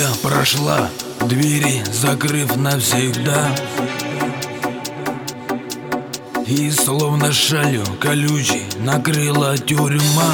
Неделя прошла, двери закрыв навсегда, и словно шалью колючей накрыла тюрьма.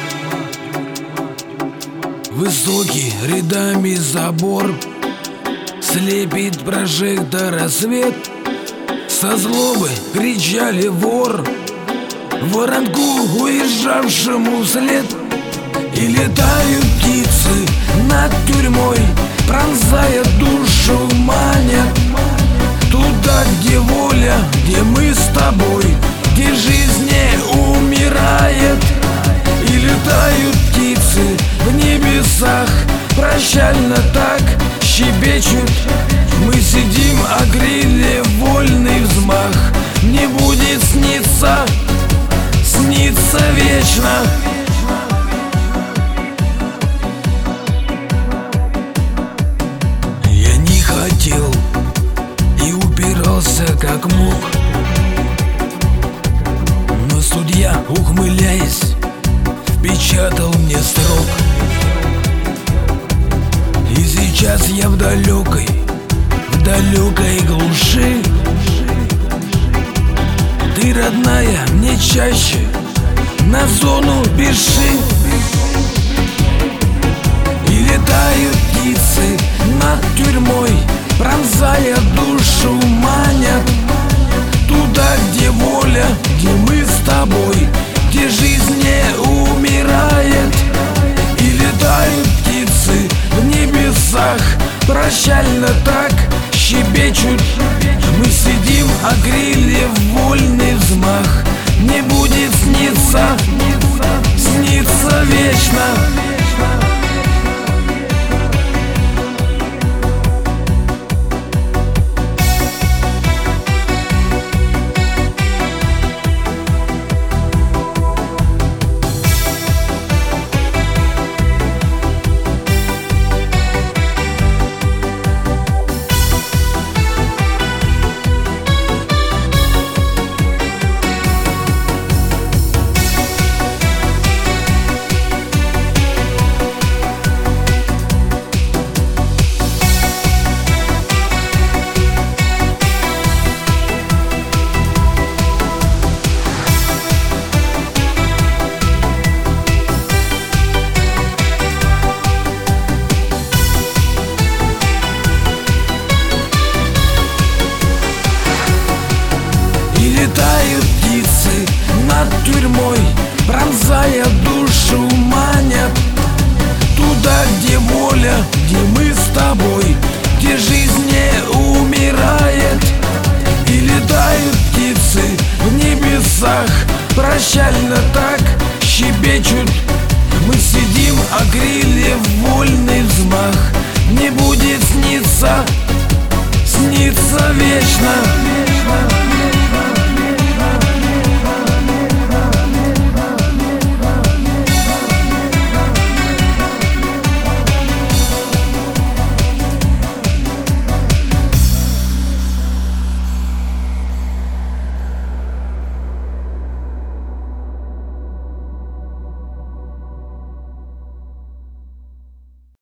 Высокий рядами забор слепит прожектора свет. Со злобы кричали вор воронку, уезжавшему вслед. И летают птицы над тюрьмой, пронзая душу, манят туда, где воля, где мы с тобой, где жизнь не умирает. И летают птицы в небесах, прощально так щебечут. Мы сидим, а крылья вольный взмах не будет сниться, снится вечно. Я не хотел и упирался как мог, но судья, ухмыляясь, впечатал мне срок. И сейчас я в далекой глуши. Ты, родная, мне чаще на зону пиши. И летают птицы над тюрьмой, пронзая душу, манят туда, где воля, где мы с тобой, где жизнь не умирает. И летают птицы в небесах, прощально так щебечут. Мы сидим, а крылья вольный взмах не будет сниться, снится вечно. Летают птицы над тюрьмой, пронзая душу, манят туда, где воля, где мы с тобой, где жизнь не умирает. И летают птицы в небесах, прощально так щебечут. Мы сидим, а крылья вольный взмах не будет сниться, снится вечно.